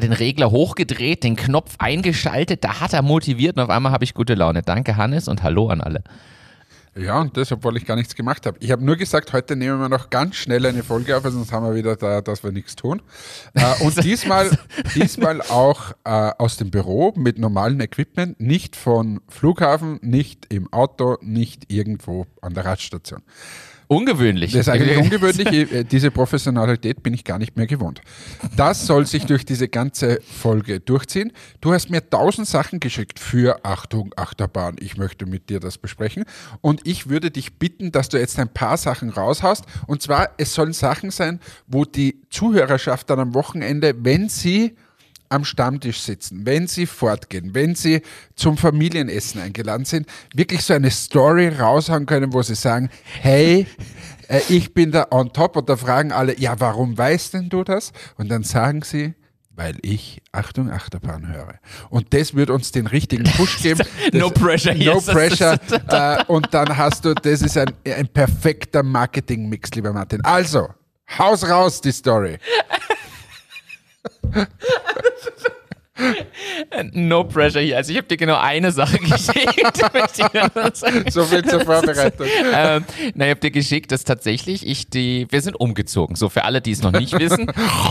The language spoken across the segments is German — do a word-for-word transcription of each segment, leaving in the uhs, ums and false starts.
den Regler hochgedreht, den Knopf eingeschaltet, da hat er motiviert und auf einmal habe ich gute Laune. Danke Hannes und hallo an alle. Ja, und das, obwohl ich gar nichts gemacht habe. Ich habe nur gesagt, heute nehmen wir noch ganz schnell eine Folge auf, sonst haben wir wieder da, dass wir nichts tun. Äh, und diesmal, diesmal auch äh, aus dem Büro mit normalem Equipment, nicht von Flughafen, nicht im Auto, nicht irgendwo an der Radstation. Ungewöhnlich. Das ist eigentlich ungewöhnlich. Diese Professionalität bin ich gar nicht mehr gewohnt. Das soll sich durch diese ganze Folge durchziehen. Du hast mir tausend Sachen geschickt für Achtung, Achterbahn. Ich möchte mit dir das besprechen. Und ich würde dich bitten, dass du jetzt ein paar Sachen raushaust. Und zwar, es sollen Sachen sein, wo die Zuhörerschaft dann am Wochenende, wenn sie am Stammtisch sitzen, wenn sie fortgehen, wenn sie zum Familienessen eingeladen sind, wirklich so eine Story raushauen können, wo sie sagen, hey, äh, ich bin da on top, und da fragen alle, ja, warum weißt denn du das? Und dann sagen sie, weil ich Achtung Achterbahn höre. Und das wird uns den richtigen Push geben. Das, no pressure. No yes, pressure. äh, und dann hast du, das ist ein, ein perfekter Marketing-Mix, lieber Martin. Also, haus raus die Story. No pressure hier. Also ich habe dir genau eine Sache geschickt. So viel zur Vorbereitung. ähm, na, ich habe dir geschickt, dass tatsächlich ich die, wir sind umgezogen. So für alle, die es noch nicht wissen.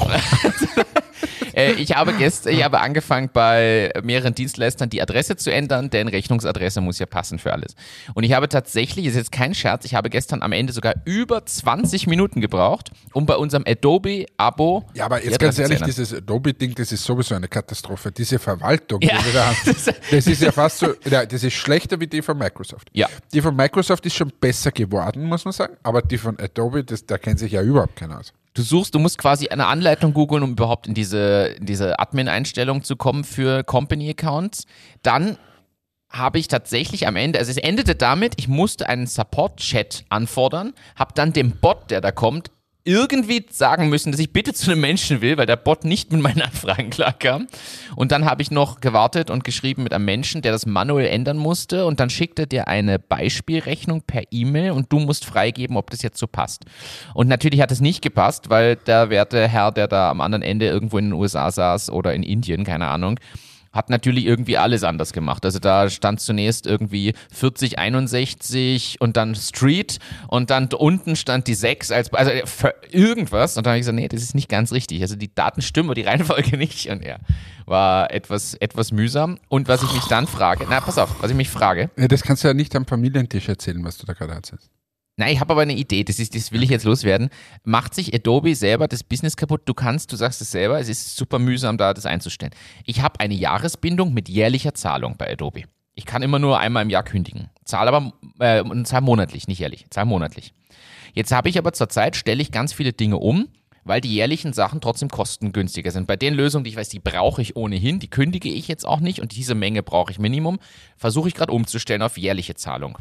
äh, ich habe gestern, ich habe angefangen bei mehreren Dienstleistern die Adresse zu ändern, denn Rechnungsadresse muss ja passen für alles. Und ich habe tatsächlich, ist jetzt kein Scherz, ich habe gestern am Ende sogar über zwanzig Minuten gebraucht, um bei unserem Adobe-Abo. Ja, aber jetzt ganz ehrlich, dieses Adobe-Ding, das ist sowieso eine Katastrophe. Diese Verwaltung, ja. die wir da haben, das ist ja fast so, ja, das ist schlechter wie die von Microsoft. Ja. Die von Microsoft ist schon besser geworden, muss man sagen, aber die von Adobe, das, da kennt sich ja überhaupt keiner aus. Du suchst, du musst quasi eine Anleitung googeln, um überhaupt in diese, in diese Admin-Einstellung zu kommen für Company-Accounts. Dann habe ich tatsächlich am Ende, also es endete damit, ich musste einen Support-Chat anfordern, habe dann dem Bot, der da kommt, irgendwie sagen müssen, dass ich bitte zu einem Menschen will, weil der Bot nicht mit meinen Anfragen klarkam. Und dann habe ich noch gewartet und geschrieben mit einem Menschen, der das manuell ändern musste, und dann schickt er dir eine Beispielrechnung per E-Mail und du musst freigeben, ob das jetzt so passt. Und natürlich hat es nicht gepasst, weil der werte Herr, der da am anderen Ende irgendwo in den U S A saß oder in Indien, keine Ahnung, hat natürlich irgendwie alles anders gemacht. Also da stand zunächst irgendwie vierzig einundsechzig und dann Street und dann unten stand die sechs als, also irgendwas. Und dann habe ich gesagt, nee, das ist nicht ganz richtig. Also die Daten stimmen, aber die Reihenfolge nicht. Und ja, war etwas, etwas mühsam. Und was ich mich dann frage, na pass auf, was ich mich frage. Ja, das kannst du ja nicht am Familientisch erzählen, was du da gerade erzählst. Nein, ich habe aber eine Idee, das, ist, das will ich jetzt loswerden. Macht sich Adobe selber das Business kaputt? Du kannst, du sagst es selber, es ist super mühsam, da das einzustellen. Ich habe eine Jahresbindung mit jährlicher Zahlung bei Adobe. Ich kann immer nur einmal im Jahr kündigen. Zahle aber, äh, zahle monatlich, nicht jährlich, zahle monatlich. Jetzt habe ich aber zurzeit, stelle ich ganz viele Dinge um, weil die jährlichen Sachen trotzdem kostengünstiger sind. Bei den Lösungen, die ich weiß, die brauche ich ohnehin, die kündige ich jetzt auch nicht und diese Menge brauche ich Minimum, versuche ich gerade umzustellen auf jährliche Zahlung.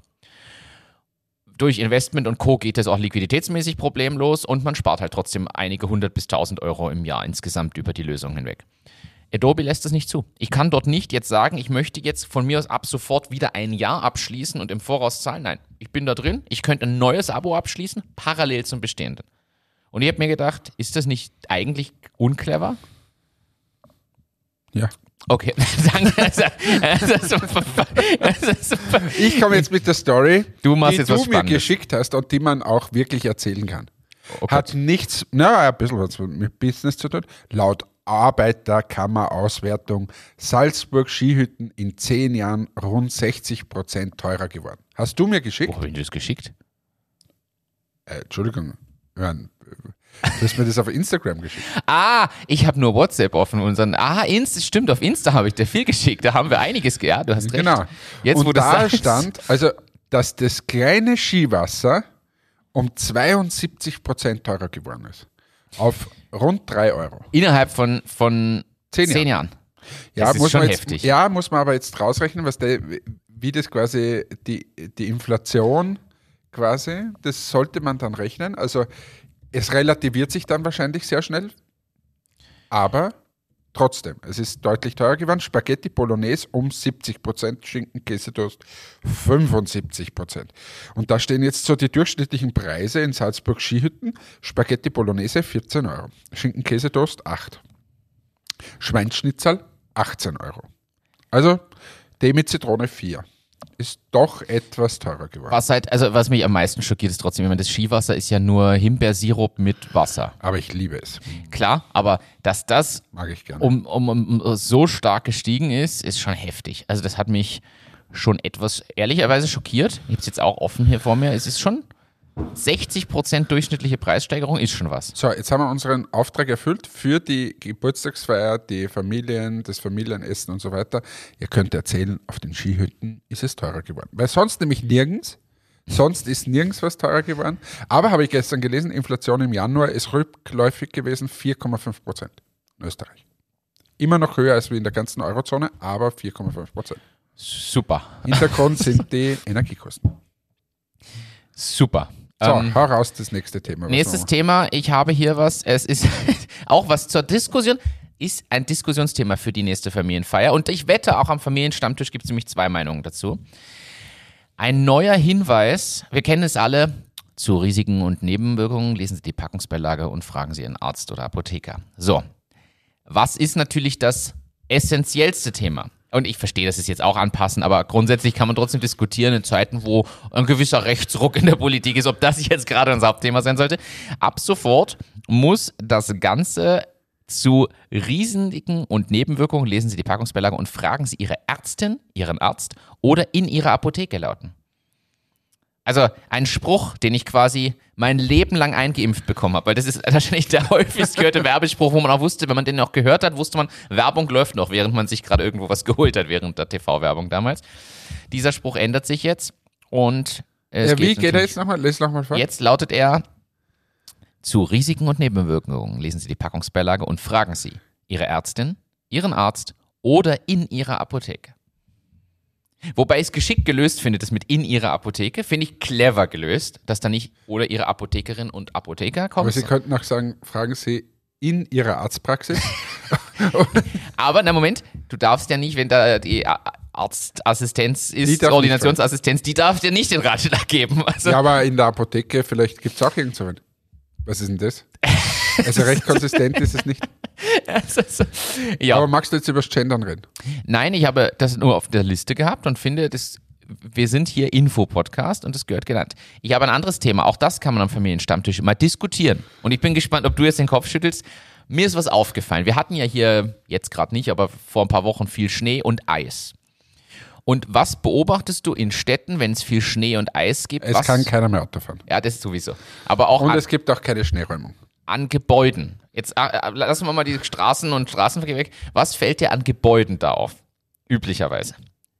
Durch Investment und Co. geht es auch liquiditätsmäßig problemlos und man spart halt trotzdem einige hundert bis tausend Euro im Jahr insgesamt über die Lösung hinweg. Adobe lässt das nicht zu. Ich kann dort nicht jetzt sagen, ich möchte jetzt von mir aus ab sofort wieder ein Jahr abschließen und im Voraus zahlen. Nein, ich bin da drin, ich könnte ein neues Abo abschließen, parallel zum bestehenden. Und ich habe mir gedacht, ist das nicht eigentlich unclever? Ja. Okay, danke. Ich komme jetzt mit der Story, du machst die jetzt du was mir geschickt hast und die man auch wirklich erzählen kann. Okay. Hat nichts, na, ein bisschen was mit Business zu tun. Laut Arbeiterkammer-Auswertung Salzburg Skihütten in zehn Jahren rund sechzig Prozent teurer geworden. Hast du mir geschickt? Wo habe ich das geschickt? Äh, Entschuldigung, ja, du hast mir das auf Instagram geschickt. Ah, ich habe nur WhatsApp offen. Unseren, ah, Insta, stimmt, auf Insta habe ich dir viel geschickt. Da haben wir einiges, ja, du hast recht. Genau. Jetzt, und wo da das stand, also, dass das kleine Skiwasser um zweiundsiebzig Prozent teurer geworden ist. Auf rund drei Euro. Innerhalb von, von zehn, zehn Jahren. Jahren. Ja, das ist muss schon man jetzt, heftig. Ja, muss man aber jetzt rausrechnen, was der, wie das quasi die, die Inflation quasi, das sollte man dann rechnen. Also es relativiert sich dann wahrscheinlich sehr schnell, aber trotzdem, es ist deutlich teurer geworden. Spaghetti Bolognese um siebzig Prozent, Schinken Käsetoast fünfundsiebzig Prozent. Und da stehen jetzt so die durchschnittlichen Preise in Salzburg Skihütten. Spaghetti Bolognese vierzehn Euro, Schinken Käsetoast acht. Schweinsschnitzel achtzehn Euro. Also Tee mit Zitrone vier. Ist doch etwas teurer geworden. Was halt, also was mich am meisten schockiert, ist trotzdem, ich meine, das Skiwasser ist ja nur Himbeersirup mit Wasser. Aber ich liebe es. Klar, aber dass das Mag ich gerne. um, um, um so stark gestiegen ist, ist schon heftig. Also das hat mich schon etwas ehrlicherweise schockiert. Ich habe es jetzt auch offen hier vor mir. Es ist schon sechzig Prozent durchschnittliche Preissteigerung, ist schon was. So, jetzt haben wir unseren Auftrag erfüllt für die Geburtstagsfeier, die Familien, das Familienessen und so weiter. Ihr könnt erzählen, auf den Skihütten ist es teurer geworden. Weil sonst nämlich nirgends, sonst ist nirgends was teurer geworden. Aber habe ich gestern gelesen, Inflation im Januar ist rückläufig gewesen, vier Komma fünf Prozent in Österreich. Immer noch höher als wie in der ganzen Eurozone, aber vier Komma fünf Prozent. Super. Hintergrund sind die Energiekosten. Super. So, Ähm, hau raus das nächste Thema. Was nächstes noch? Thema, ich habe hier was, es ist auch was zur Diskussion, ist ein Diskussionsthema für die nächste Familienfeier und ich wette, auch am Familienstammtisch gibt es nämlich zwei Meinungen dazu. Ein neuer Hinweis, wir kennen es alle, zu Risiken und Nebenwirkungen lesen Sie die Packungsbeilage und fragen Sie Ihren Arzt oder Apotheker. So, was ist natürlich das essentiellste Thema? Und ich verstehe, das ist jetzt auch anpassen, aber grundsätzlich kann man trotzdem diskutieren in Zeiten, wo ein gewisser Rechtsruck in der Politik ist, ob das jetzt gerade unser Hauptthema sein sollte. Ab sofort muss das Ganze zu Risiken und Nebenwirkungen, lesen Sie die Packungsbeilage und fragen Sie Ihre Ärztin, Ihren Arzt oder in Ihrer Apotheke lauten. Also ein Spruch, den ich quasi mein Leben lang eingeimpft bekommen habe, weil das ist wahrscheinlich der häufigst gehörte Werbespruch, wo man auch wusste, wenn man den noch gehört hat, wusste man, Werbung läuft noch, während man sich gerade irgendwo was geholt hat, während der T V-Werbung damals. Dieser Spruch ändert sich jetzt und es Ja, wie geht, geht er jetzt nochmal? Lies nochmal vor. Jetzt lautet er, zu Risiken und Nebenwirkungen lesen Sie die Packungsbeilage und fragen Sie Ihre Ärztin, Ihren Arzt oder in Ihrer Apotheke. Wobei ich es geschickt gelöst finde, das mit in ihrer Apotheke, finde ich clever gelöst, dass da nicht oder ihre Apothekerin und Apotheker kommen. Aber Sie könnten auch sagen, fragen Sie in Ihrer Arztpraxis. Aber na Moment, du darfst ja nicht, wenn da die Arztassistenz ist, Ordinationsassistenz, die darf dir nicht den Ratschlag geben. Also, Ja, aber in der Apotheke, vielleicht gibt es auch irgend so einen. Was ist denn das? Also recht konsistent ist es nicht. also, so, ja. Aber magst du jetzt über das Gendern reden? Nein, ich habe das nur auf der Liste gehabt und finde, das, wir sind hier Info-Podcast und das gehört genannt. Ich habe ein anderes Thema, auch das kann man am Familienstammtisch mal diskutieren. Und ich bin gespannt, ob du jetzt den Kopf schüttelst. Mir ist was aufgefallen. Wir hatten ja hier, jetzt gerade nicht, aber vor ein paar Wochen viel Schnee und Eis. Und was beobachtest du in Städten, wenn es viel Schnee und Eis gibt? Es was? kann keiner mehr Auto fahren. Ja, das sowieso. Aber auch Und an, es gibt auch keine Schneeräumung. an Gebäuden. Jetzt äh, lassen wir mal die Straßen und Straßenverkehr weg. Was fällt dir an Gebäuden da auf? Üblicherweise.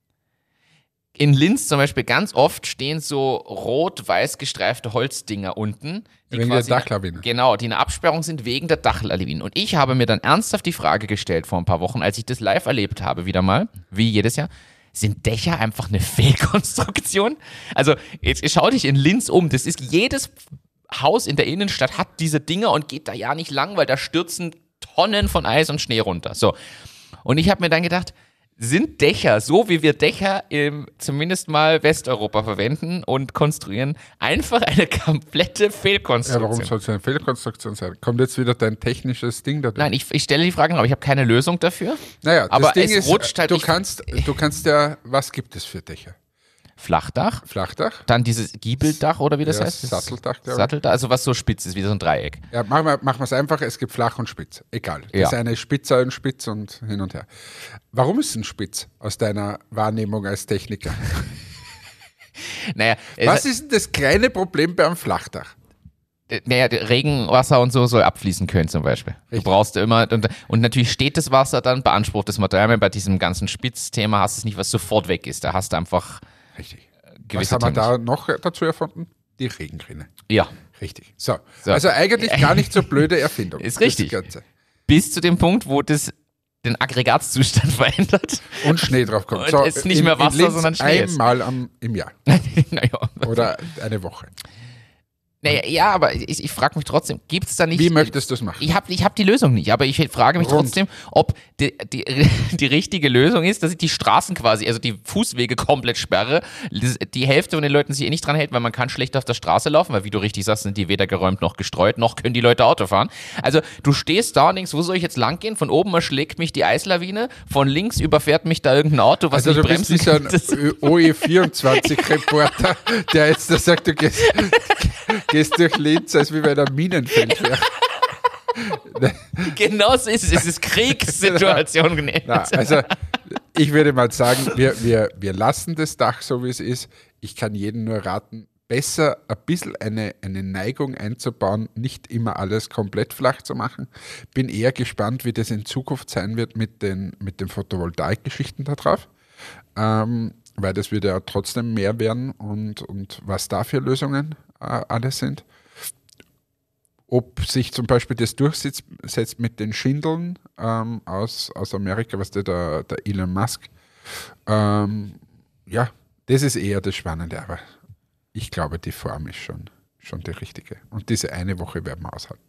In Linz zum Beispiel ganz oft stehen so rot-weiß gestreifte Holzdinger unten. Die Wegen quasi der Dachlawine. Genau, die eine Absperrung sind wegen der Dachlawinen. Und ich habe mir dann ernsthaft die Frage gestellt vor ein paar Wochen, als ich das live erlebt habe, wieder mal, wie jedes Jahr, sind Dächer einfach eine Fehlkonstruktion? Also, jetzt schau dich in Linz um. Das ist jedes Haus in der Innenstadt hat diese Dinger und geht da ja nicht lang, weil da stürzen Tonnen von Eis und Schnee runter. So. Und ich habe mir dann gedacht, sind Dächer, so wie wir Dächer im zumindest mal Westeuropa verwenden und konstruieren, einfach eine komplette Ja, Fehlkonstruktion? warum soll es eine Fehlkonstruktion sein? Kommt jetzt wieder dein technisches Ding da durch? Nein, ich, ich stelle die Frage, aber ich habe keine Lösung dafür. Naja, das aber Ding es ist, rutscht halt du, nicht- kannst, du kannst ja, was gibt es für Dächer? Flachdach, Flachdach? dann dieses Giebeldach oder wie das Ja, heißt? Das Satteldach, glaube ich. Satteldach, also was so spitz ist, wie so ein Dreieck. Ja, machen wir machen wir es einfach, es gibt flach und spitz. Egal. Das Ja. ist eine Spitze und Spitz und hin und her. Warum ist ein Spitz aus deiner Wahrnehmung als Techniker? Naja, es- Was ist denn das kleine Problem beim Flachdach? äh, naja, Regenwasser und so soll abfließen können zum Beispiel. Richtig. Du brauchst immer, und, und natürlich steht das Wasser dann, beansprucht das Material. Bei diesem ganzen Spitzthema hast du es nicht, was sofort weg ist. Da hast du einfach Richtig. Was gewisse haben wir Themen. da noch dazu erfunden? Die Regenrinne. Ja, Richtig. So. So. Also eigentlich gar nicht so blöde Erfindung. Ist Das richtig. Ganze. bis zu dem Punkt, wo das den Aggregatzustand verändert. Und Schnee drauf kommt. Und es ist nicht mehr Wasser, in Linz sondern Schnee ist. einmal am, im Jahr naja. oder eine Woche. Naja, ja, aber ich, ich frage mich trotzdem, gibt es da nicht... Wie möchtest du es machen? Ich habe ich hab die Lösung nicht, aber ich frage mich Rund. trotzdem, ob die, die, die richtige Lösung ist, dass ich die Straßen quasi, also die Fußwege komplett sperre, die Hälfte von den Leuten sich eh nicht dran hält, weil man kann schlecht auf der Straße laufen, weil wie du richtig sagst, sind die weder geräumt noch gestreut, noch können die Leute Auto fahren. Also du stehst da und denkst, wo soll ich jetzt lang gehen? Von oben erschlägt mich die Eislawine, von links überfährt mich da irgendein Auto, was Also nicht du bist bremsen dieser kann. O E vierundzwanzig-Reporter, der jetzt da sagt, du gehst, gehst durch Linz, als wie bei einer Minenfeldwehr. Genau so ist es, es ist Kriegssituation. Na, also ich würde mal sagen, wir, wir, wir lassen das Dach so, wie es ist. Ich kann jedem nur raten, besser ein bisschen eine, eine Neigung einzubauen, nicht immer alles komplett flach zu machen. Bin eher gespannt, wie das in Zukunft sein wird mit den, mit den Photovoltaik-Geschichten da drauf. Ähm, weil das wird ja trotzdem mehr werden und, und was da für Lösungen äh, alles sind. Ob sich zum Beispiel das durchsetzt mit den Schindeln ähm, aus, aus Amerika, was der, der, der Elon Musk, ähm, ja, das ist eher das Spannende, aber ich glaube, die Form ist schon, schon die richtige. Und diese eine Woche werden wir aushalten.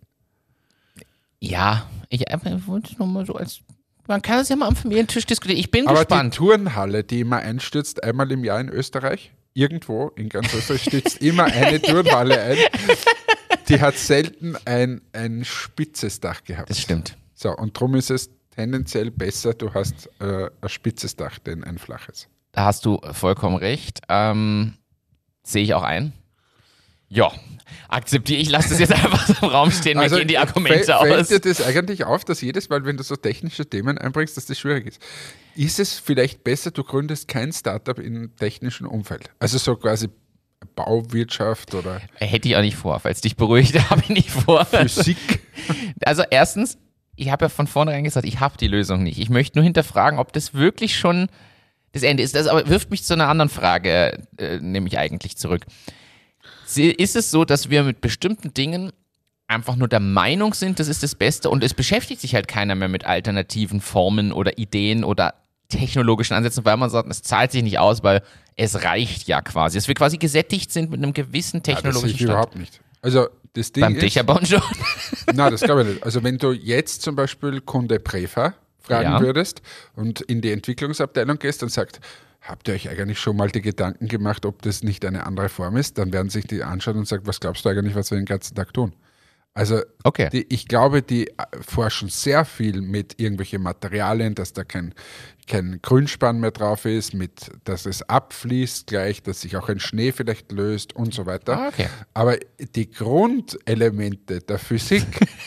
Ja, ich, ich wollte nur mal so als... Man kann das ja mal am Familientisch diskutieren. Ich bin aber gespannt. die Turnhalle, die immer einstürzt, einmal im Jahr in Österreich, irgendwo in ganz Österreich stürzt immer eine Turnhalle ein. Die hat selten ein, ein spitzes Dach gehabt. Das stimmt. So, und darum ist es tendenziell besser, du hast äh, ein spitzes Dach, denn ein flaches. Da hast du vollkommen recht. Ähm, sehe ich auch ein. Ja, akzeptiere ich. Lasse das jetzt einfach so im Raum stehen. Mir Also, gehen die Argumente fällt, aus. Fällt dir das eigentlich auf, dass jedes Mal, wenn du so technische Themen einbringst, dass das schwierig ist? Ist es vielleicht besser, du gründest kein Startup im technischen Umfeld? Also so quasi Bauwirtschaft oder Hätte ich auch nicht vor. Falls dich beruhigt, habe ich nicht vor. Physik? Also erstens, ich habe ja von vornherein gesagt, ich habe die Lösung nicht. Ich möchte nur hinterfragen, ob das wirklich schon das Ende ist. Das aber wirft mich zu einer anderen Frage, äh, nämlich eigentlich zurück. Ist es so, dass wir mit bestimmten Dingen einfach nur der Meinung sind, das ist das Beste und es beschäftigt sich halt keiner mehr mit alternativen Formen oder Ideen oder technologischen Ansätzen, weil man sagt, es zahlt sich nicht aus, weil es reicht ja quasi. Dass wir quasi gesättigt sind mit einem gewissen technologischen ja, das sehe ich Stand. überhaupt nicht. Also das Ding Beim ist, Dächerbauen schon. Nein, das glaube ich nicht. Also wenn du jetzt zum Beispiel Kunde Prefa fragen Ja. würdest und in die Entwicklungsabteilung gehst und sagst, habt ihr euch eigentlich schon mal die Gedanken gemacht, ob das nicht eine andere Form ist, dann werden sich die anschauen und sagen, was glaubst du eigentlich, was wir den ganzen Tag tun? Also Okay. die, ich glaube, die forschen sehr viel mit irgendwelchen Materialien, dass da kein, kein Grünspan mehr drauf ist, mit, dass es abfließt gleich, dass sich auch ein Schnee vielleicht löst und so weiter. Ah, okay. Aber die Grundelemente der Physik,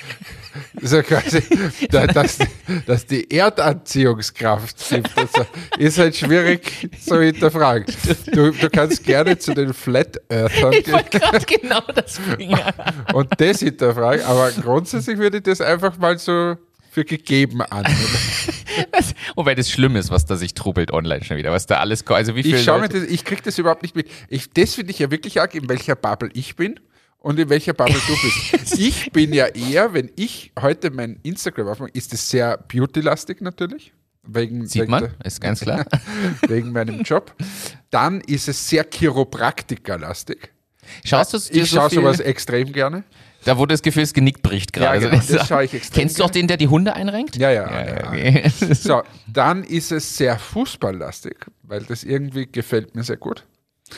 so quasi, da, dass, dass die Erdanziehungskraft gibt, also ist halt schwierig zu hinterfragen. Du, du kannst gerne zu den Flat Earthern Ich gehen wollte gerade genau das bringen. und das hinterfragen, aber grundsätzlich würde ich das einfach mal so für gegeben annehmen. Das, wobei das schlimm ist, was da sich trubelt online schon wieder, was da alles kommt. Also wie viele Ich schaue mir Leute- das, ich kriege das überhaupt nicht mit. Ich, das finde ich ja wirklich arg, in welcher Bubble ich bin und in welcher Bubble du bist. Ich bin ja eher, wenn ich heute mein Instagram aufmache, ist es sehr beauty-lastig natürlich. Wegen, Sieht wegen man, der- ist ganz klar. wegen meinem Job. Dann ist es sehr Chiropraktiker-lastig. Schaust du dir Ich so schaue viel, sowas extrem gerne. Da wo das Gefühl, das Genick bricht gerade. Ja, genau, Also, das schaue ich extrem Kennst du auch den, der die Hunde einrenkt? Ja, ja. Ja, ja. okay. So, dann ist es sehr fußballlastig, weil das irgendwie gefällt mir sehr gut.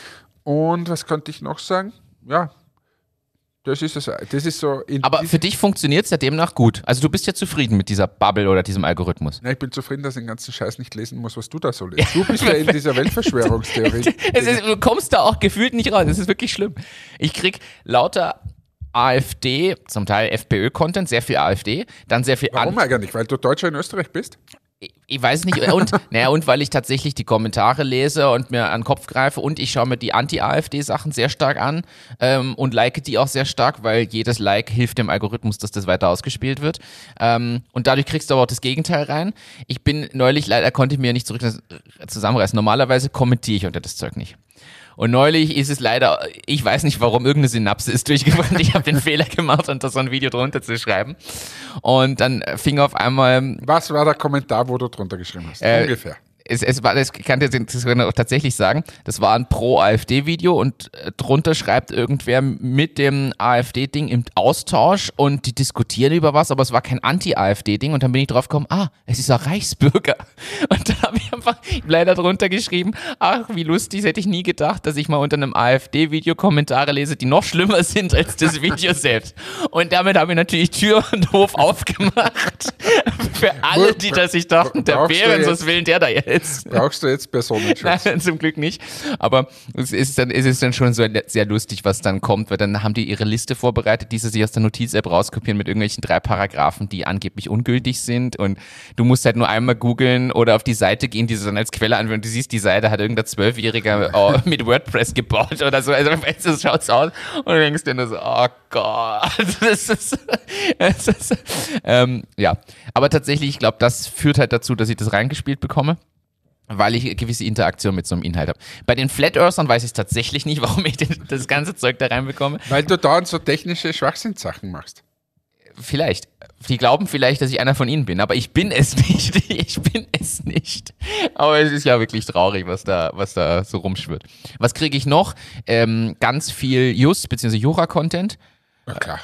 Und was könnte ich noch sagen? Ja, das ist es. Das ist so. In Aber für dich funktioniert es ja demnach gut. Also du bist ja zufrieden mit dieser Bubble oder diesem Algorithmus. Na, ich bin zufrieden, dass ich den ganzen Scheiß nicht lesen muss, was du da so liest. Du bist ja in dieser Weltverschwörungstheorie. Es ist, du kommst da auch gefühlt nicht raus. Das ist wirklich schlimm. Ich krieg lauter AfD, zum Teil FPÖ-Content, sehr viel AfD, dann sehr viel Warum An- eigentlich? Weil du Deutscher in Österreich bist? Ich, ich weiß nicht. Und, naja, und weil ich tatsächlich die Kommentare lese und mir an den Kopf greife und ich schaue mir die Anti-AfD-Sachen sehr stark an ähm, und like die auch sehr stark, weil jedes Like hilft dem Algorithmus, dass das weiter ausgespielt wird. Ähm, und dadurch kriegst du aber auch das Gegenteil rein. Ich bin neulich, leider konnte ich mir nicht zurück zusammenreißen. Normalerweise kommentiere ich unter das Zeug nicht. Und neulich ist es leider, ich weiß nicht warum, irgendeine Synapse ist durchgebrannt. Ich habe den Fehler gemacht, unter so ein Video drunter zu schreiben. Und dann fing auf einmal Was war der Kommentar, wo du drunter geschrieben hast? Äh, Ungefähr. es, es war, das kann ich das auch tatsächlich sagen, das war ein Pro-AfD-Video und äh, drunter schreibt irgendwer mit dem AfD-Ding im Austausch und die diskutieren über was, aber es war kein Anti-AfD-Ding und dann bin ich drauf gekommen, ah, es ist ein Reichsbürger. Und dann habe ich einfach leider drunter geschrieben, ach, wie lustig, das hätte ich nie gedacht, dass ich mal unter einem AfD-Video Kommentare lese, die noch schlimmer sind als das Video selbst. Und damit habe ich natürlich Tür und Hof aufgemacht für alle, die da sich dachten, der Bären, was will der da jetzt? Brauchst du jetzt Personenschutz? Nein, zum Glück nicht. Aber es ist dann, es ist dann schon so sehr lustig, was dann kommt, weil dann haben die ihre Liste vorbereitet, die sie sich aus der Notiz-App rauskopieren mit irgendwelchen drei Paragraphen, die angeblich ungültig sind und du musst halt nur einmal googeln oder auf die Seite gehen, die sie dann als Quelle anwenden. Du siehst, die Seite hat irgendein Zwölfjähriger oh, mit WordPress gebaut oder so. Also so schaut's aus und du denkst dir nur so, oh Gott. Das ist, das ist ähm, ja. Aber tatsächlich, ich glaube, das führt halt dazu, dass ich das reingespielt bekomme, weil ich eine gewisse Interaktion mit so einem Inhalt habe. Bei den Flat Earthern weiß ich tatsächlich nicht, warum ich das ganze Zeug da reinbekomme. Weil du dauernd so technische Schwachsinnssachen machst. Vielleicht. Die glauben vielleicht, dass ich einer von ihnen bin, aber ich bin es nicht. Ich bin es nicht. Aber es ist ja wirklich traurig, was da, was da so rumschwirrt. Was kriege ich noch? Ähm, ganz viel Just- bzw. Jura-Content. Na klar.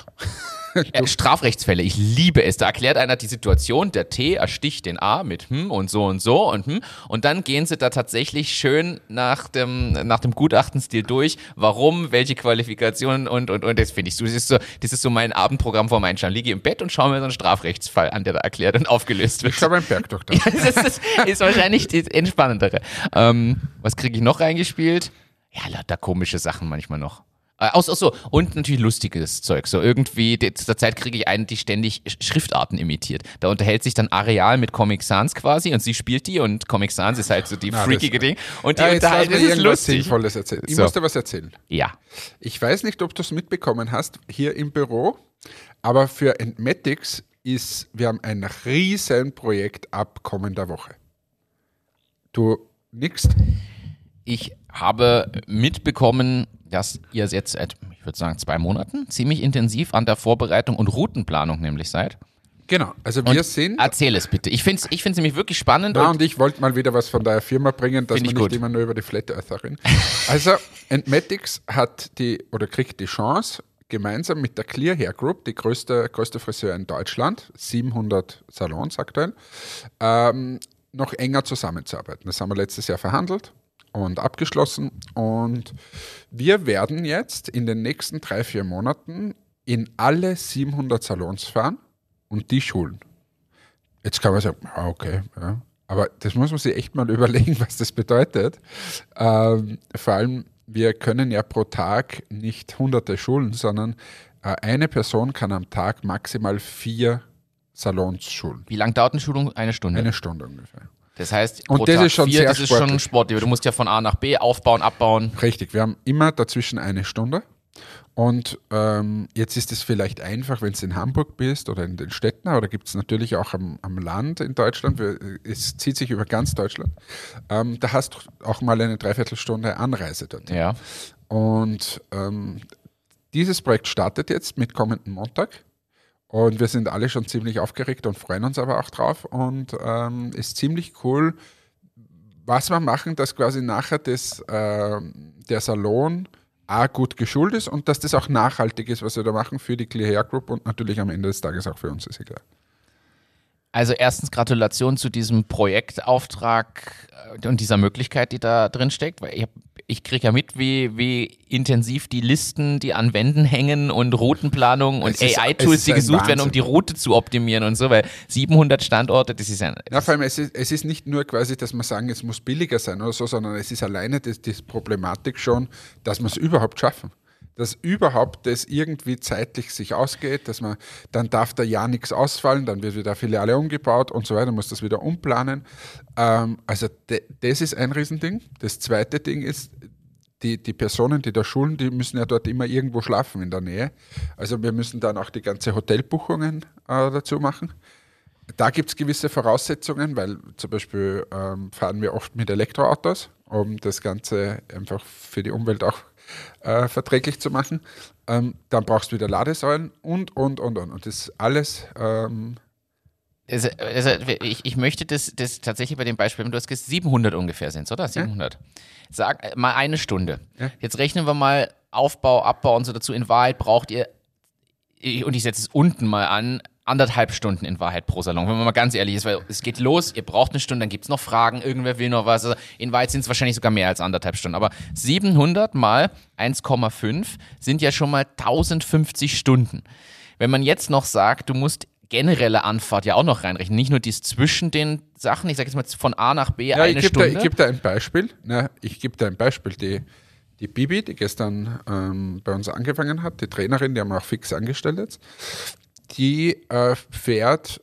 Äh, Strafrechtsfälle, ich liebe es. Da erklärt einer die Situation, der T ersticht den A mit hm und so und so und hm. Und dann gehen sie da tatsächlich schön nach dem, nach dem Gutachtenstil durch, warum, welche Qualifikationen und, und, und. Das finde ich so. Das ist so, das ist so mein Abendprogramm vor meinem Liege im Bett und schaue mir so einen Strafrechtsfall an, der da erklärt und aufgelöst wird. Ich habe einen Bergdoktor. Ja, das ist, ist wahrscheinlich die entspannendere. Ähm, was kriege ich noch reingespielt? Ja, lauter komische Sachen manchmal noch. Aus, aus so. Und natürlich lustiges Zeug. So irgendwie, zur Zeit kriege ich einen, die ständig Schriftarten imitiert. Da unterhält sich dann Areal mit Comic Sans quasi und sie spielt die und Comic Sans ist halt so die Na, freakige Ding. Und die ja, jetzt unterhalten, lass das mir ist irgendwas lustig. Sinnvolles erzählen. Ich So. muss dir was erzählen. Ja. Ich weiß nicht, ob du es mitbekommen hast, hier im Büro, aber für Entmatics ist, wir haben ein riesen Projekt ab kommender Woche. Du nix? Ich habe mitbekommen, dass ihr jetzt seit, ich würde sagen, zwei Monaten ziemlich intensiv an der Vorbereitung und Routenplanung nämlich seid. Genau, also wir Und sind... Erzähl es bitte. Ich finde es ich find's nämlich wirklich spannend. Ja, und und ich wollte mal wieder was von der Firma bringen, dass Find man ich nicht gut. immer nur über die Flat Eartherin. Also, Entmatics hat die, oder kriegt die Chance, gemeinsam mit der Clear Hair Group, die größte, größte Friseur in Deutschland, siebenhundert Salons aktuell, ähm, noch enger zusammenzuarbeiten. Das haben wir letztes Jahr verhandelt und abgeschlossen. Und wir werden jetzt in den nächsten drei, vier Monaten in alle siebenhundert Salons fahren und die schulen. Jetzt kann man sagen, ah, okay, ja. Aber das muss man sich echt mal überlegen, was das bedeutet. Ähm, vor allem, wir können ja pro Tag nicht hunderte schulen, sondern äh, eine Person kann am Tag maximal vier Salons schulen. Wie lang dauert eine Schulung? Eine Stunde. Eine Stunde ungefähr. Das heißt, Und pro das Tag ist schon vier, sehr das ist schon sportlich. Sport. Du musst ja von A nach B aufbauen, abbauen. Richtig, wir haben immer dazwischen eine Stunde. Und ähm, jetzt ist es vielleicht einfach, wenn du in Hamburg bist oder in den Städten, aber da gibt es natürlich auch am, am Land in Deutschland, wir, es zieht sich über ganz Deutschland, ähm, da hast du auch mal eine Dreiviertelstunde Anreise dorthin. Ja. Und ähm, dieses Projekt startet jetzt mit kommenden Montag und wir sind alle schon ziemlich aufgeregt und freuen uns aber auch drauf und ähm, ist ziemlich cool, was wir machen, dass quasi nachher das, äh, der Salon A, gut geschult ist und dass das auch nachhaltig ist, was wir da machen für die Clear Hair Group und natürlich am Ende des Tages auch für uns, ist egal. Also erstens Gratulation zu diesem Projektauftrag äh, und dieser Möglichkeit, die da drin steckt, weil ich, hab- ich kriege ja mit, wie, wie intensiv die Listen, die an Wänden hängen und Routenplanung und Es ist- A es I-Tools, ist die ein gesucht werden, um Wahnsinn. die Route zu optimieren und so, weil siebenhundert Standorte, das ist ja... Ja, vor allem, es ist, es ist nicht nur quasi, dass wir sagen, es muss billiger sein oder so, sondern es ist alleine das, das Problematik schon, dass wir es überhaupt schaffen. Dass überhaupt das irgendwie zeitlich sich ausgeht, dass man, dann darf da ja nichts ausfallen, dann wird wieder eine Filiale umgebaut und so weiter, muss das wieder umplanen. Ähm, also de, das ist ein Riesending. Das zweite Ding ist, die, die Personen, die da schulen, die müssen ja dort immer irgendwo schlafen in der Nähe. Also wir müssen dann auch die ganze Hotelbuchungen äh, dazu machen. Da gibt es gewisse Voraussetzungen, weil zum Beispiel ähm, fahren wir oft mit Elektroautos, um das Ganze einfach für die Umwelt auch äh, verträglich zu machen. Ähm, dann brauchst du wieder Ladesäulen und, und, und, und. Und das alles ähm, Also, also ich, ich möchte das, das tatsächlich bei dem Beispiel, du hast gesagt, siebenhundert ungefähr sind es, oder? siebenhundert. Sag äh, mal eine Stunde. Ja. Jetzt rechnen wir mal Aufbau, Abbau und so dazu. In Wahrheit braucht ihr, und ich setze es unten mal an, anderthalb Stunden in Wahrheit pro Salon. Wenn man mal ganz ehrlich ist, weil es geht los, ihr braucht eine Stunde, dann gibt es noch Fragen, irgendwer will noch was. Also in Wahrheit sind es wahrscheinlich sogar mehr als anderthalb Stunden. Aber siebenhundert mal eins Komma fünf sind ja schon mal tausendfünfzig Stunden. Wenn man jetzt noch sagt, du musst generelle Anfahrt ja auch noch reinrechnen, nicht nur dies zwischen den Sachen, ich sage jetzt mal von A nach B ja, eine ich geb Stunde. Da, ich gebe da ein Beispiel. Na, ich gebe da ein Beispiel. Die, die Bibi, die gestern ähm, bei uns angefangen hat, die Trainerin, die haben wir auch fix angestellt jetzt, die äh, fährt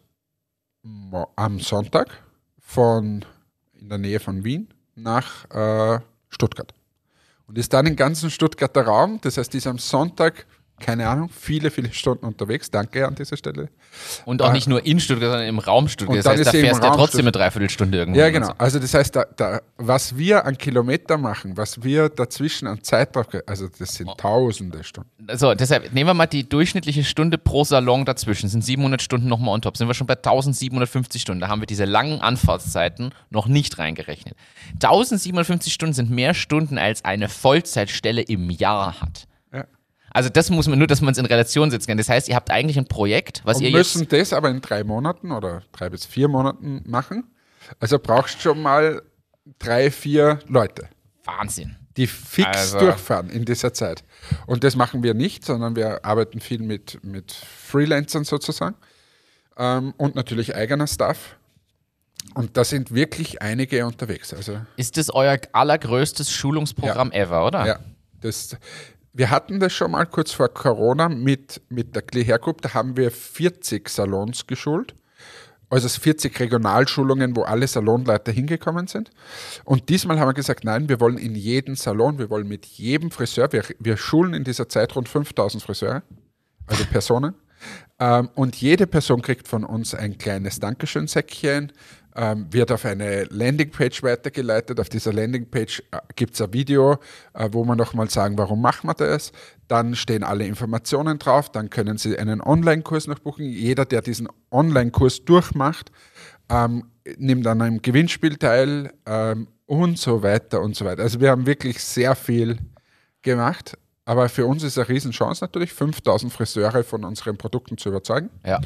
mo- am Sonntag von in der Nähe von Wien nach äh, Stuttgart. Und ist dann im ganzen Stuttgarter Raum, das heißt, die ist am Sonntag, keine Ahnung, viele, viele Stunden unterwegs. Danke an dieser Stelle. Und auch äh, nicht nur in Stuttgart, sondern im Raum Stuttgart. und Das dann heißt, ist da sie im fährst du ja Raum trotzdem Stuttgart. eine Dreiviertelstunde irgendwo. Ja, hin genau. und so. Also das heißt, da, da, was wir an Kilometer machen, was wir dazwischen an Zeit brauchen, also das sind tausende Stunden. So, deshalb nehmen wir mal die durchschnittliche Stunde pro Salon dazwischen. Sind siebenhundert Stunden nochmal on top. Sind wir schon bei eintausendsiebenhundertfünfzig Stunden. Da haben wir diese langen Anfahrtszeiten noch nicht reingerechnet. eintausendsiebenhundertfünfzig Stunden sind mehr Stunden, als eine Vollzeitstelle im Jahr hat. Ja. Also das muss man nur, dass man es in Relation setzen kann. Das heißt, ihr habt eigentlich ein Projekt, was Und ihr müssen jetzt... das aber in drei Monaten oder drei bis vier Monaten machen. Also brauchst du schon mal drei, vier Leute, Wahnsinn. die fix Also- durchfahren in dieser Zeit. Und das machen wir nicht, sondern wir arbeiten viel mit, mit Freelancern sozusagen ähm, und natürlich eigener Staff. Und da sind wirklich einige unterwegs. Also Ist das euer allergrößtes Schulungsprogramm ever, oder? ja, das, wir hatten das schon mal kurz vor Corona mit, mit der Clear Hair Group. Da haben wir vierzig Salons geschult. Also vierzig Regionalschulungen, wo alle Salonleiter hingekommen sind. Und diesmal haben wir gesagt, nein, wir wollen in jeden Salon, wir wollen mit jedem Friseur, wir, wir schulen in dieser Zeit rund fünftausend Friseure, also Personen. Ähm, und jede Person kriegt von uns ein kleines Dankeschön-Säckchen, ähm, wird auf eine Landingpage weitergeleitet. Auf dieser Landingpage äh, gibt es ein Video, äh, wo wir nochmal sagen, warum machen wir das. Dann stehen alle Informationen drauf, dann können Sie einen Online-Kurs noch buchen. Jeder, der diesen Online-Kurs durchmacht, ähm, nimmt an einem Gewinnspiel teil ähm, und so weiter und so weiter. Also wir haben wirklich sehr viel gemacht. Aber für uns ist es eine Riesenchance natürlich, fünftausend Friseure von unseren Produkten zu überzeugen. Ja.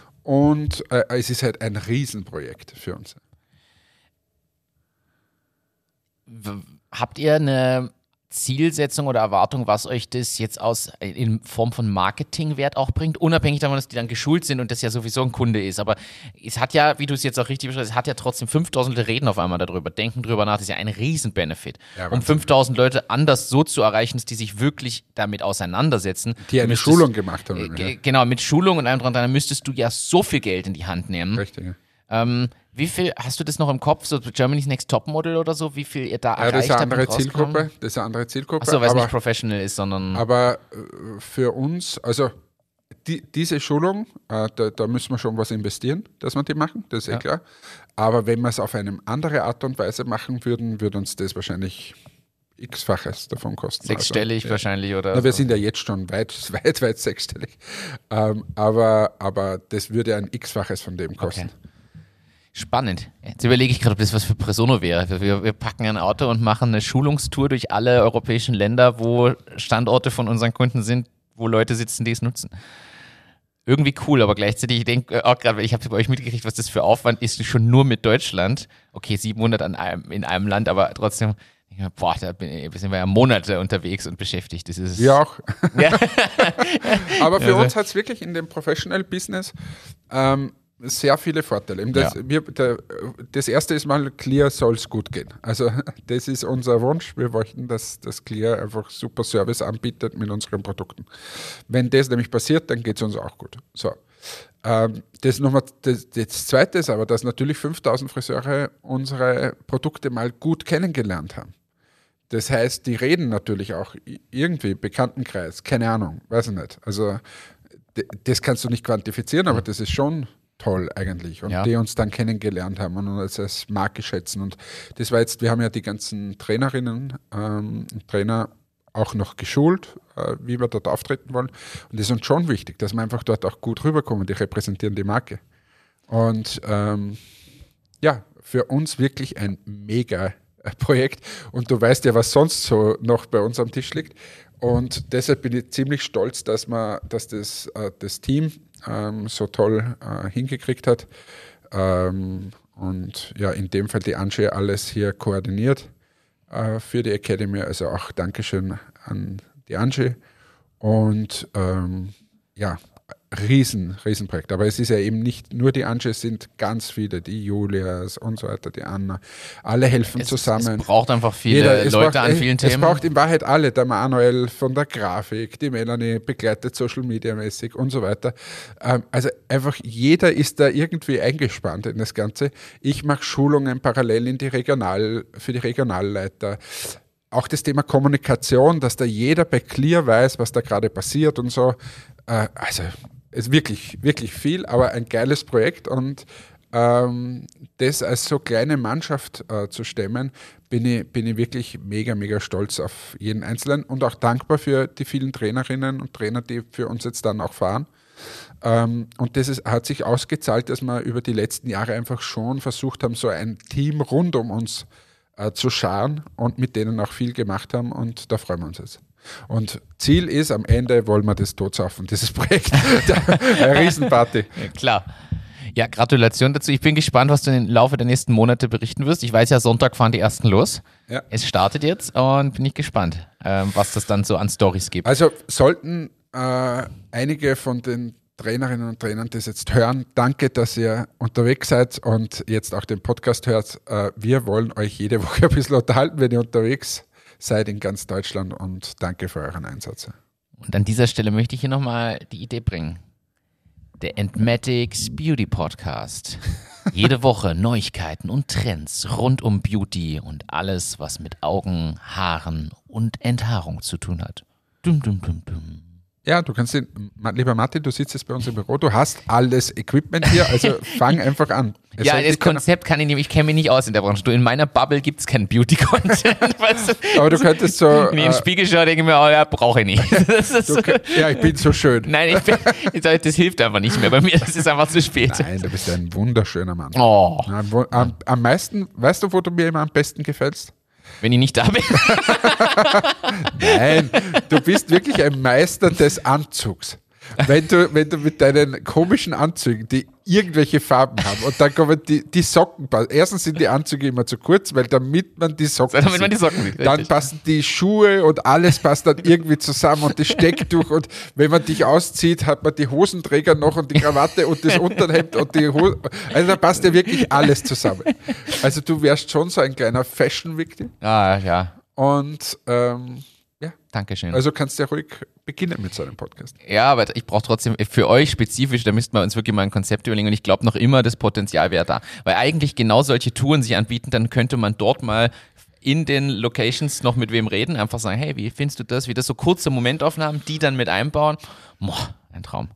Und äh, es ist halt ein Riesenprojekt für uns. W- Habt ihr eine Zielsetzung oder Erwartung, was euch das jetzt aus in Form von Marketingwert auch bringt, unabhängig davon, dass die dann geschult sind und das ja sowieso ein Kunde ist. Aber es hat ja, wie du es jetzt auch richtig beschreibst, es hat ja trotzdem fünftausend Leute reden auf einmal darüber, denken drüber nach, das ist ja ein Riesen-Benefit. Ja, um Wahnsinn. fünftausend Leute anders so zu erreichen, dass die sich wirklich damit auseinandersetzen. Die eine müsstest- Schulung gemacht haben. Äh, ja. ge- Genau, mit Schulung und allem dran, dann müsstest du ja so viel Geld in die Hand nehmen. Richtig. Ja. Ähm, wie viel, hast du das noch im Kopf, so Germany's Next Topmodel oder so, wie viel ihr da Ja, das erreicht ist eine habt andere und rausgekommen? Zielgruppe. Das ist eine andere Zielgruppe. Achso, weil es aber, nicht professional ist, sondern... aber äh, für uns, also die, diese Schulung, äh, da, da müssen wir schon was investieren, dass wir die machen, das ist Ja. eh klar. Aber wenn wir es auf eine andere Art und Weise machen würden, würde uns das wahrscheinlich x-faches davon kosten. Sechsstellig also, ja. wahrscheinlich oder Na, wir so. sind ja jetzt schon weit, weit, weit sechsstellig. Ähm, aber, aber das würde ein x-faches von dem kosten. Okay. Spannend. Jetzt überlege ich gerade, ob das was für Presono wäre. Wir, wir packen ein Auto und machen eine Schulungstour durch alle europäischen Länder, wo Standorte von unseren Kunden sind, wo Leute sitzen, die es nutzen. Irgendwie cool, aber gleichzeitig, ich denke auch gerade, ich habe bei euch mitgekriegt, was das für Aufwand ist, schon nur mit Deutschland. Okay, siebenhundert an einem, in einem Land, aber trotzdem, boah, da bin, sind wir ja Monate unterwegs und beschäftigt. Das ist, Wir auch. Ja. Aber für Also- uns hat es wirklich in dem Professional Business ähm, sehr viele Vorteile. Eben Das, Ja. wir, der, das erste ist mal, Clear soll es gut gehen. Also das ist unser Wunsch. Wir möchten, dass das Clear einfach super Service anbietet mit unseren Produkten. Wenn das nämlich passiert, dann geht es uns auch gut. So. Ähm, das, Nummer, das, das Zweite ist aber, dass natürlich fünftausend Friseure unsere Produkte mal gut kennengelernt haben. Das heißt, die reden natürlich auch irgendwie, Bekanntenkreis, keine Ahnung, weiß ich nicht. Also d- das kannst du nicht quantifizieren, aber das ist schon toll eigentlich. Und Ja. die uns dann kennengelernt haben und uns als Marke schätzen. Und das war jetzt, wir haben ja die ganzen Trainerinnen ähm, und Trainer auch noch geschult, äh, wie wir dort auftreten wollen. Und das ist uns schon wichtig, dass wir einfach dort auch gut rüberkommen. Die repräsentieren die Marke. Und ähm, ja, für uns wirklich ein mega Projekt. Und du weißt ja, was sonst so noch bei uns am Tisch liegt. Und deshalb bin ich ziemlich stolz, dass, man, dass das, äh, das Team ähm, so toll äh, hingekriegt hat. Ähm, und ja, in dem Fall die Angie alles hier koordiniert äh, für die Academy. Also auch Dankeschön an die Angie. Und ähm, ja, Riesen, Riesenprojekt. Aber es ist ja eben nicht nur die Angie, es sind ganz viele, die Julias und so weiter, die Anna. Alle helfen es, zusammen. Es braucht einfach viele Jeder, Leute braucht, an vielen es Themen. Es braucht in Wahrheit alle. Der Manuel von der Grafik, die Melanie begleitet Social Media mäßig und so weiter. Also einfach jeder ist da irgendwie eingespannt in das Ganze. Ich mache Schulungen parallel in die Regional, für die Regionalleiter. Auch das Thema Kommunikation, dass da jeder bei Clear weiß, was da gerade passiert und so. Also es ist wirklich, wirklich viel, aber ein geiles Projekt und ähm, das als so kleine Mannschaft äh, zu stemmen, bin ich, bin ich wirklich mega, mega stolz auf jeden Einzelnen und auch dankbar für die vielen Trainerinnen und Trainer, die für uns jetzt dann auch fahren. Ähm, und das ist, hat sich ausgezahlt, dass wir über die letzten Jahre einfach schon versucht haben, so ein Team rund um uns äh, zu scharen und mit denen auch viel gemacht haben und da freuen wir uns jetzt. Und Ziel ist, am Ende wollen wir das totsaufen, dieses Projekt. Eine Riesenparty. Ja, klar. Ja, Gratulation dazu. Ich bin gespannt, was du im Laufe der nächsten Monate berichten wirst. Ich weiß ja, Sonntag fahren die ersten los. Ja. Es startet jetzt und bin ich gespannt, ähm, was das dann so an Storys gibt. Also sollten äh, einige von den Trainerinnen und Trainern das jetzt hören, danke, dass ihr unterwegs seid und jetzt auch den Podcast hört. Äh, wir wollen euch jede Woche ein bisschen unterhalten, wenn ihr unterwegs seid. Seid in ganz Deutschland und danke für euren Einsatz. Und an dieser Stelle möchte ich hier nochmal die Idee bringen. Der Entmatics Beauty Podcast. Jede Woche Neuigkeiten und Trends rund um Beauty und alles, was mit Augen, Haaren und Enthaarung zu tun hat. Dum, dum, dum, dum. Ja, du kannst den, lieber Martin, du sitzt jetzt bei uns im Büro, du hast alles Equipment hier, also fang einfach an. Es ja, das Konzept kann ich nämlich, ich kenne mich nicht aus in der Branche. Du, in meiner Bubble gibt es keinen Beauty-Content. Weißt du? Aber du könntest so... Wenn ich im Spiegel schaue, denke ich mir, oh ja, brauche ich nicht. Das ist so. Ja, ich bin so schön. Nein, ich bin, ich sage, das hilft einfach nicht mehr bei mir, das ist einfach zu spät. Nein, du bist ein wunderschöner Mann. Oh. Am, am, am meisten, weißt du, wo du mir immer am besten gefällst? Wenn ich nicht da bin. Nein, du bist wirklich ein Meister des Anzugs. Wenn du, wenn du mit deinen komischen Anzügen, die irgendwelche Farben haben und dann kommen die, die Socken, erstens sind die Anzüge immer zu kurz, weil damit man die Socken damit man die Socken sieht, dann richtig. Passen die Schuhe und alles passt dann irgendwie zusammen und das Stecktuch und wenn man dich auszieht, hat man die Hosenträger noch und die Krawatte und das Unterhemd und die Hose, also da passt ja wirklich alles zusammen. Also du wärst schon so ein kleiner Fashion-Victim. Ah, ja. Und ähm, ja. Dankeschön. Also kannst du ja ruhig beginnen mit so einem Podcast. Ja, aber ich brauche trotzdem für euch spezifisch, da müssten wir uns wirklich mal ein Konzept überlegen und ich glaube noch immer, das Potenzial wäre da. Weil eigentlich genau solche Touren sich anbieten, dann könnte man dort mal in den Locations noch mit wem reden, einfach sagen, hey, wie findest du das? Wie das so kurze Momentaufnahmen, die dann mit einbauen. Boah, ein Traum.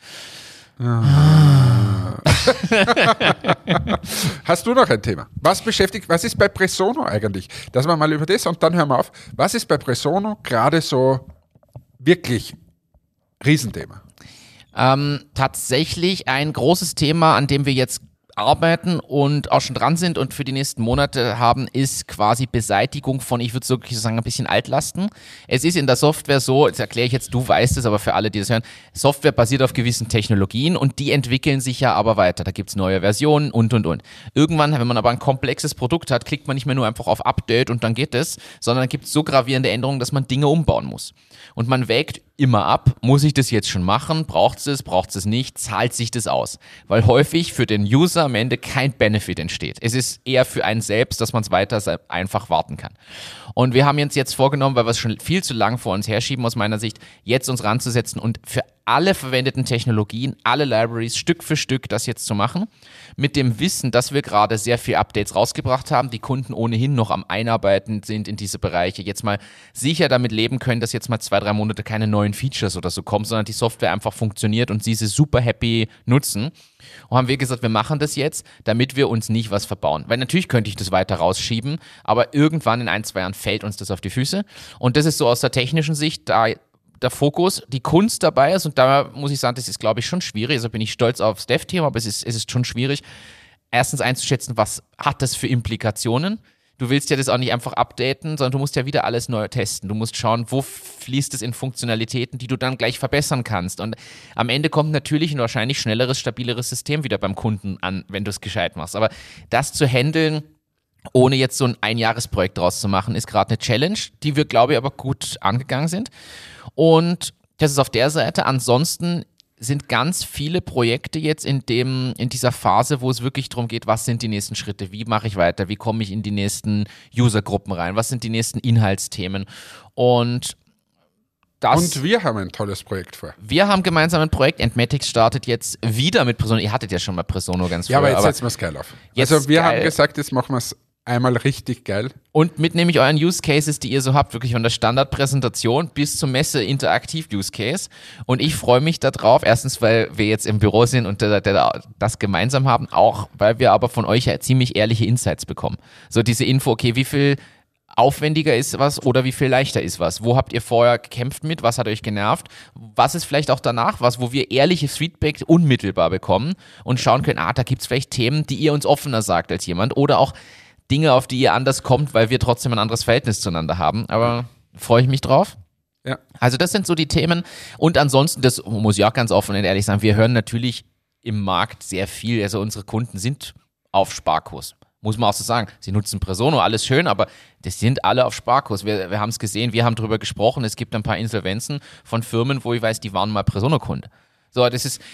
Ah. Hast du noch ein Thema? Was beschäftigt, was ist bei Presono eigentlich? Dass wir mal über das und dann hören wir auf. Was ist bei Presono gerade so wirklich Riesenthema? Ähm, tatsächlich ein großes Thema, an dem wir jetzt arbeiten und auch schon dran sind und für die nächsten Monate haben, ist quasi Beseitigung von, ich würde wirklich sagen, ein bisschen Altlasten. Es ist in der Software so, das erkläre ich jetzt, du weißt es, aber für alle, die das hören, Software basiert auf gewissen Technologien und die entwickeln sich ja aber weiter. Da gibt es neue Versionen und, und, und. Irgendwann, wenn man aber ein komplexes Produkt hat, klickt man nicht mehr nur einfach auf Update und dann geht es, sondern dann gibt es so gravierende Änderungen, dass man Dinge umbauen muss. Und man wägt immer ab, muss ich das jetzt schon machen, braucht es es, braucht es es nicht, zahlt sich das aus. Weil häufig für den User am Ende kein Benefit entsteht. Es ist eher für einen selbst, dass man es weiter einfach warten kann. Und wir haben uns jetzt vorgenommen, weil wir es schon viel zu lang vor uns herschieben aus meiner Sicht, jetzt uns ranzusetzen und für alle verwendeten Technologien, alle Libraries Stück für Stück das jetzt zu machen. Mit dem Wissen, dass wir gerade sehr viel Updates rausgebracht haben, die Kunden ohnehin noch am Einarbeiten sind in diese Bereiche, jetzt mal sicher damit leben können, dass jetzt mal zwei, drei Monate keine neuen Features oder so kommen, sondern die Software einfach funktioniert und sie sie super happy nutzen. Und haben wir gesagt, wir machen das jetzt, damit wir uns nicht was verbauen. Weil natürlich könnte ich das weiter rausschieben, aber irgendwann in ein, zwei Jahren fällt uns das auf die Füße. Und das ist so aus der technischen Sicht, da der Fokus, die Kunst dabei ist und da muss ich sagen, das ist, glaube ich, schon schwierig. Also bin ich stolz aufs Dev-Team, aber es ist, es ist schon schwierig, erstens einzuschätzen, was hat das für Implikationen. Du willst ja das auch nicht einfach updaten, sondern du musst ja wieder alles neu testen. Du musst schauen, wo fließt es in Funktionalitäten, die du dann gleich verbessern kannst. Und am Ende kommt natürlich ein wahrscheinlich schnelleres, stabileres System wieder beim Kunden an, wenn du es gescheit machst. Aber das zu handeln, ohne jetzt so ein Einjahresprojekt draus zu machen, ist gerade eine Challenge, die wir, glaube ich, aber gut angegangen sind. Und das ist auf der Seite. Ansonsten sind ganz viele Projekte jetzt in dem, in dieser Phase, wo es wirklich darum geht, was sind die nächsten Schritte, wie mache ich weiter, wie komme ich in die nächsten Usergruppen rein, was sind die nächsten Inhaltsthemen und das. Und wir haben ein tolles Projekt vor. Wir haben gemeinsam ein Projekt, Entmatics startet jetzt wieder mit Presono, ihr hattet ja schon mal Presono ganz früh. Ja, aber jetzt aber setzen wir es geil auf. Also wir geil. haben gesagt, jetzt machen wir es einmal richtig geil. Und mit nämlich euren Use Cases, die ihr so habt, wirklich von der Standardpräsentation bis zur Messe interaktiv Use Case. Und ich freue mich darauf, erstens, weil wir jetzt im Büro sind und das gemeinsam haben, auch weil wir aber von euch ja ziemlich ehrliche Insights bekommen. So diese Info, okay, wie viel aufwendiger ist was oder wie viel leichter ist was? Wo habt ihr vorher gekämpft mit? Was hat euch genervt? Was ist vielleicht auch danach was, wo wir ehrliches Feedback unmittelbar bekommen und schauen können, ah, da gibt es vielleicht Themen, die ihr uns offener sagt als jemand oder auch Dinge, auf die ihr anders kommt, weil wir trotzdem ein anderes Verhältnis zueinander haben. Aber freue ich mich drauf. Ja. Also das sind so die Themen. Und ansonsten, das muss ich auch ganz offen und ehrlich sagen, wir hören natürlich im Markt sehr viel. Also unsere Kunden sind auf Sparkurs. Muss man auch so sagen. Sie nutzen Presono, alles schön, aber das sind alle auf Sparkurs. Wir, wir haben es gesehen, wir haben darüber gesprochen. Es gibt ein paar Insolvenzen von Firmen, wo ich weiß, die waren mal Presono-Kunde. So, das ist...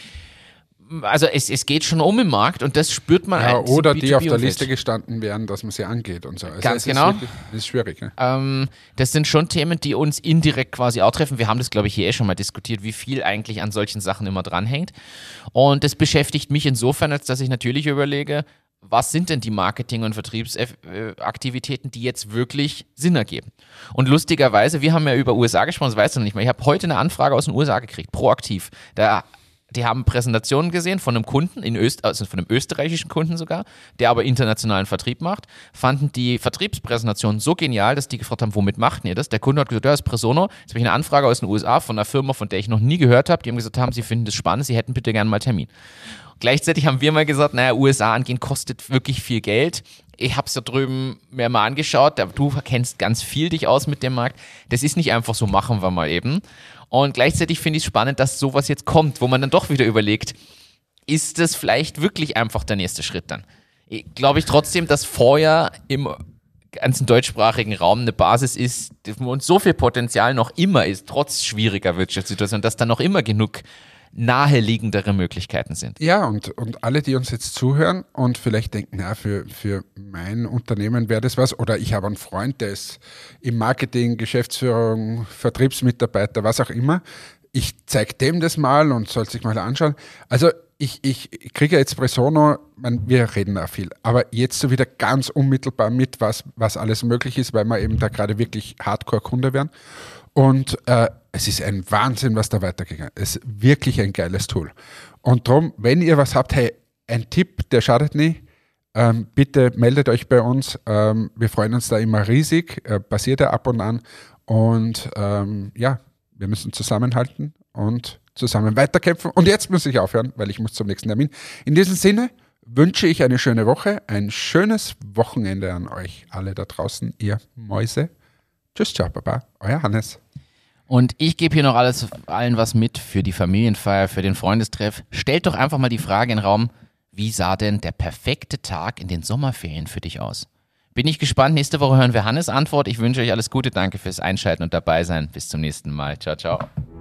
Also es, es geht schon um im Markt und das spürt man. Ja, oder die auf der Liste gestanden wären, dass man sie angeht und so. Also Ganz es genau. Ist wirklich, das ist schwierig. Ne? Ähm, das sind schon Themen, die uns indirekt quasi auch treffen. Wir haben das, glaube ich, hier eh schon mal diskutiert, wie viel eigentlich an solchen Sachen immer dranhängt. Und das beschäftigt mich insofern, als dass ich natürlich überlege, was sind denn die Marketing- und Vertriebsaktivitäten, die jetzt wirklich Sinn ergeben? Und lustigerweise, wir haben ja über U S A gesprochen, das weißt du noch nicht mehr. Ich habe heute eine Anfrage aus den U S A gekriegt, proaktiv. Da Die haben Präsentationen gesehen von einem Kunden, in Öst, also von einem österreichischen Kunden sogar, der aber internationalen Vertrieb macht, fanden die Vertriebspräsentation so genial, dass die gefragt haben, womit macht ihr das? Der Kunde hat gesagt, ja, das ist Presono. Jetzt habe ich eine Anfrage aus den U S A von einer Firma, von der ich noch nie gehört habe. Die haben gesagt, haben, sie finden das spannend, sie hätten bitte gerne mal Termin. Gleichzeitig haben wir mal gesagt, naja, U S A angehen kostet wirklich viel Geld. Ich habe es da drüben mir mal angeschaut, du kennst ganz viel dich aus mit dem Markt. Das ist nicht einfach so, machen wir mal eben. Und gleichzeitig finde ich es spannend, dass sowas jetzt kommt, wo man dann doch wieder überlegt, ist das vielleicht wirklich einfach der nächste Schritt dann? Glaube ich trotzdem, dass vorher im ganzen deutschsprachigen Raum eine Basis ist und so viel Potenzial noch immer ist, trotz schwieriger Wirtschaftssituation, dass da noch immer genug naheliegendere Möglichkeiten sind. Ja, und, und alle, die uns jetzt zuhören und vielleicht denken, na, für, für mein Unternehmen wäre das was, oder ich habe einen Freund, der ist im Marketing, Geschäftsführung, Vertriebsmitarbeiter, was auch immer, ich zeige dem das mal und soll sich mal anschauen. Also ich, ich kriege jetzt Presono, man, wir reden da viel, aber jetzt so wieder ganz unmittelbar mit, was, was alles möglich ist, weil wir eben da gerade wirklich Hardcore-Kunde werden. Und äh, es ist ein Wahnsinn, was da weitergegangen ist. Es ist wirklich ein geiles Tool. Und darum, wenn ihr was habt, hey, ein Tipp, der schadet nie, ähm, bitte meldet euch bei uns. Ähm, wir freuen uns da immer riesig, äh, passiert ja ab und an. Und ähm, ja, wir müssen zusammenhalten und zusammen weiterkämpfen. Und jetzt muss ich aufhören, weil ich muss zum nächsten Termin. In diesem Sinne wünsche ich eine schöne Woche, ein schönes Wochenende an euch alle da draußen, ihr Mäuse. Tschüss, ciao, baba, euer Hannes. Und ich gebe hier noch alles, allen was mit für die Familienfeier, für den Freundestreff. Stellt doch einfach mal die Frage in den Raum, wie sah denn der perfekte Tag in den Sommerferien für dich aus? Bin ich gespannt. Nächste Woche hören wir Hannes' Antwort. Ich wünsche euch alles Gute. Danke fürs Einschalten und dabei sein. Bis zum nächsten Mal. Ciao, ciao.